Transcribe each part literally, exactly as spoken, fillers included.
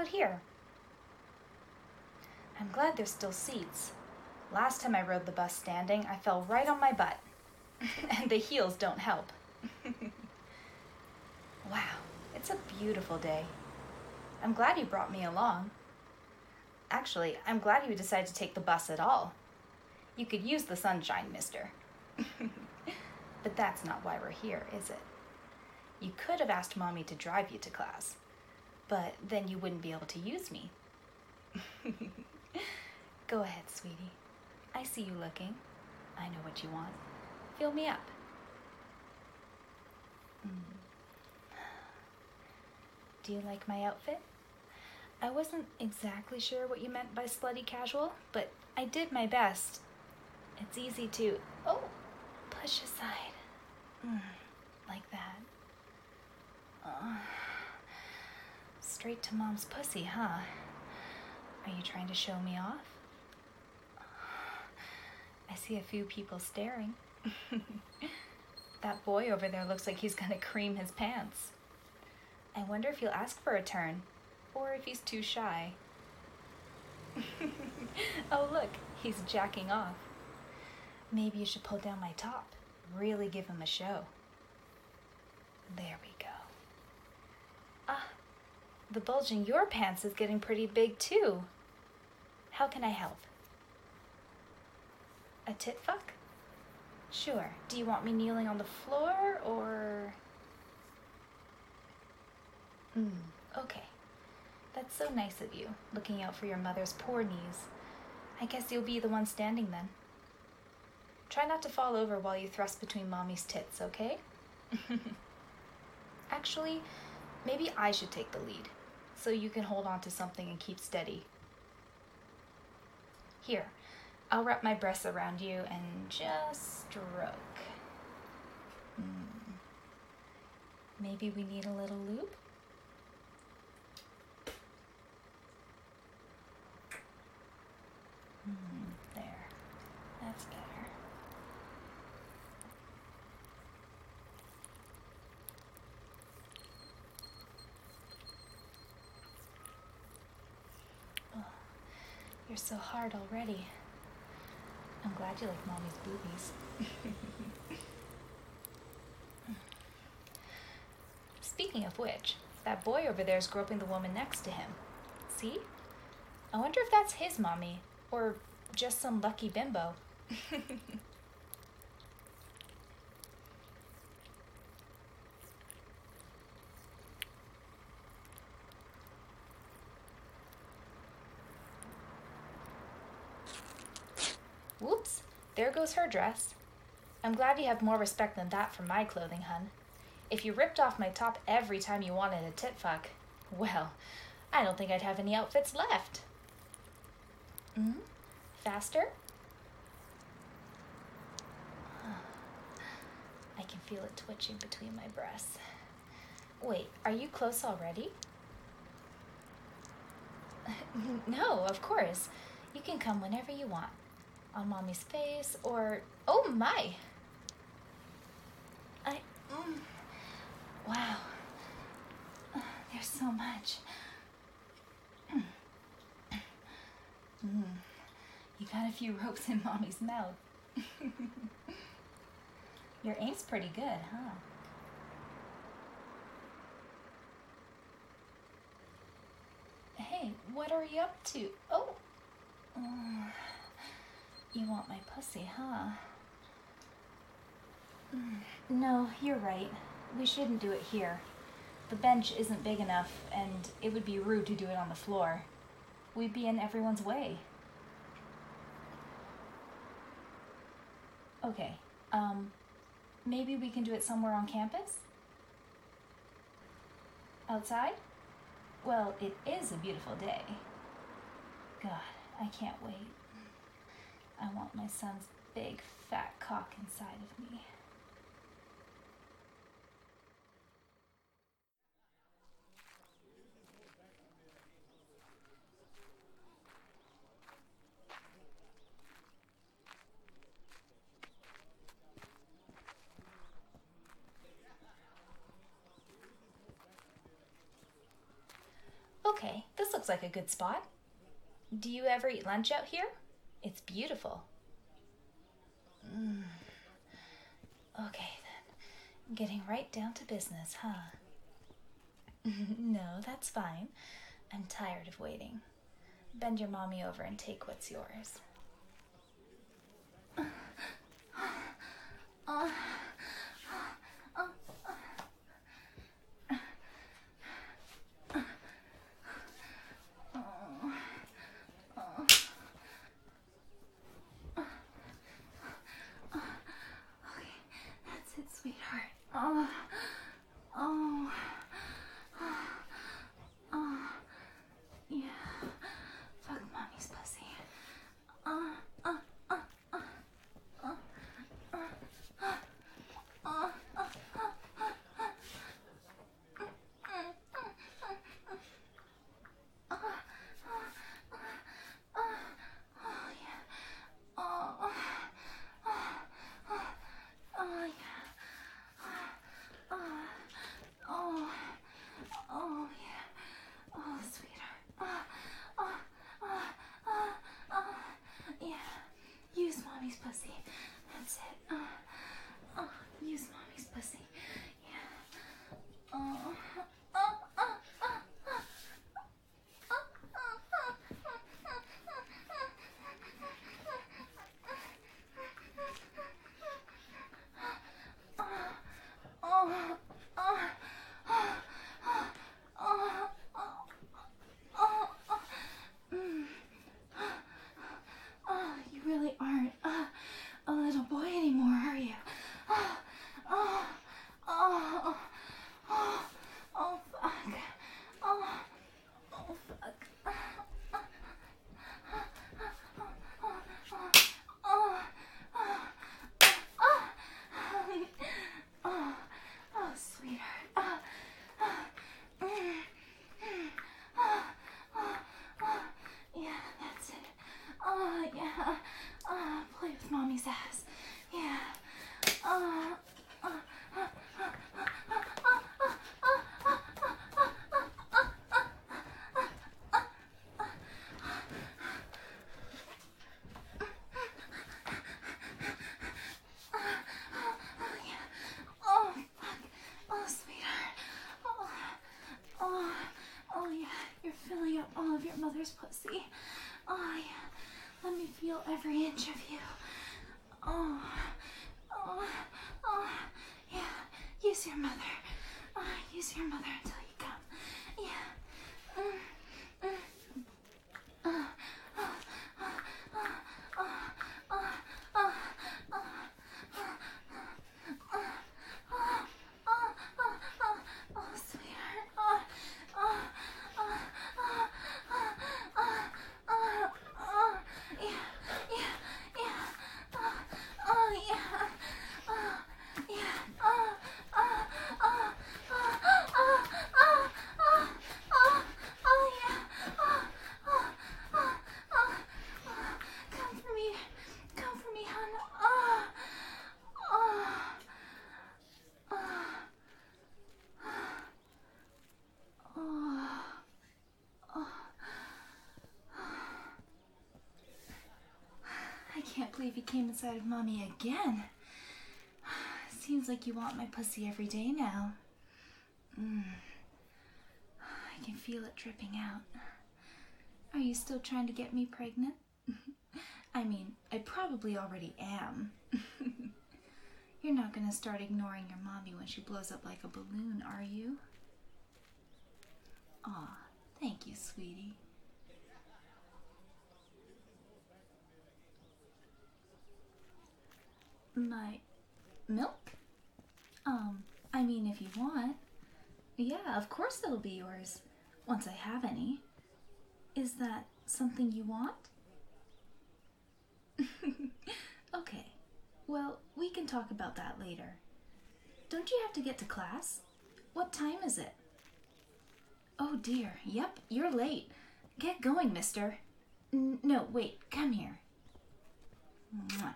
about here? I'm glad there's still seats. Last time I rode the bus standing, I fell right on my butt. And the heels don't help. Wow, it's a beautiful day. I'm glad you brought me along. Actually, I'm glad you decided to take the bus at all. You could use the sunshine, mister. But that's not why we're here, is it? You could have asked Mommy to drive you to class, but then you wouldn't be able to use me. Go ahead, sweetie. I see you looking. I know what you want. Fill me up. Mm. Do you like my outfit? I wasn't exactly sure what you meant by slutty casual, but I did my best. It's easy to, oh, push aside. Mm, like that. Uh, straight to Mom's pussy, huh? Are you trying to show me off? I see a few people staring. That boy over there looks like he's gonna cream his pants. I wonder if he'll ask for a turn, or if he's too shy. Oh look, he's jacking off. Maybe you should pull down my top, really give him a show. There we go. Ah, the bulge in your pants is getting pretty big too. How can I help? A tit fuck? Sure. Do you want me kneeling on the floor or... Hmm, okay. That's so nice of you, looking out for your mother's poor knees. I guess you'll be the one standing then. Try not to fall over while you thrust between Mommy's tits, okay? Actually, maybe I should take the lead, so you can hold on to something and keep steady. Here, I'll wrap my breasts around you and just stroke. Mm. Maybe we need a little lube? Mm, there, that's better. Oh, you're so hard already. I'm glad you like Mommy's boobies. Speaking of which, that boy over there is groping the woman next to him. See? I wonder if that's his mommy, or just some lucky bimbo. Whoops, there goes her dress. I'm glad you have more respect than that for my clothing, hun. If you ripped off my top every time you wanted a tit fuck, well, I don't think I'd have any outfits left. Hmm? Faster? I can feel it twitching between my breasts. Wait, are you close already? No, of course. You can come whenever you want. On Mommy's face or... Oh my! I... Mm, wow. Uh, there's so much. Mm. Mm. You got a few ropes in Mommy's mouth. Your aim's pretty good, huh? Hey, what are you up to? Oh! Uh, you want my pussy, huh? Mm, no, you're right. We shouldn't do it here. The bench isn't big enough, and it would be rude to do it on the floor. We'd be in everyone's way. Okay, um, maybe we can do it somewhere on campus? Outside? Well, it is a beautiful day. God, I can't wait. I want my son's big, fat cock inside of me. Okay, this'll looks like a good spot. Do you ever eat lunch out here? It's beautiful. Mm. Okay, then. Getting right down to business, huh? No, that's fine. I'm tired of waiting. Bend your mommy over and take what's yours. Uh, uh, uh, Sweetheart. Oh, oh, oh, yeah. Fuck mommy's pussy. Uh, uh, uh, uh, uh, uh, uh, uh, uh, mommy's pussy. That's it. Uh, uh, use mommy's pussy. Yeah. Uh, uh, uh, uh, uh. You really aren't uh, a little boy anymore, are you? Oh, oh, oh, oh, oh, fuck. Oh, oh, fuck. Oh, oh, oh, sweetheart. Oh, oh, mm, mm, oh, oh, oh, yeah, that's it. Oh, yeah. Oh, play with mommy's ass. Yeah. Oh, oh, oh, oh, oh, oh, oh, oh, oh, oh, oh, oh, fuck. Oh, sweetheart. Oh, oh, oh, yeah. You're filling up all of your mother's pussy. Oh, yeah. Let me feel every inch of you. Oh, oh, oh, yeah. Use your mother. Oh, use your mother until you come. Yeah. Mm, mm. Uh, uh, uh, uh, uh, uh, uh, uh, uh, oh, sweetheart. Oh, oh, oh, oh, oh, oh, oh, yeah, yeah, yeah. Oh, oh, yeah. Oh, yeah. Oh, oh, oh, oh, oh, oh, oh, oh, oh, yeah. Oh, oh, oh, oh, oh. Come for me. Come for me, hon. Oh, oh. I can't believe you came inside of mommy again. Seems like you want my pussy every day now. Mm. I can feel it dripping out. Are you still trying to get me pregnant? I mean, I probably already am. You're not gonna start ignoring your mommy when she blows up like a balloon, are you? Aw, thank you, sweetie. My milk? Um, I mean, if you want. Yeah, of course it'll be yours, once I have any. Is that something you want? Okay, well, we can talk about that later. Don't you have to get to class? What time is it? Oh dear, yep, you're late. Get going, mister. N- no, wait, come here. Mwah.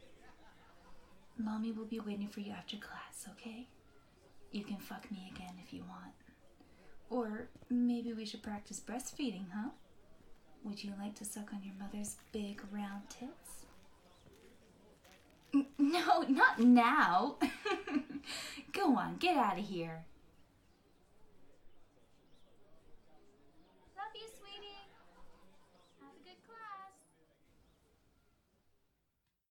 Mommy will be waiting for you after class, okay? You can fuck me again if you want. Or maybe maybe we should practice breastfeeding, huh? Would you like to suck on your mother's big round tits? N- No, not now. Go on, get out of here.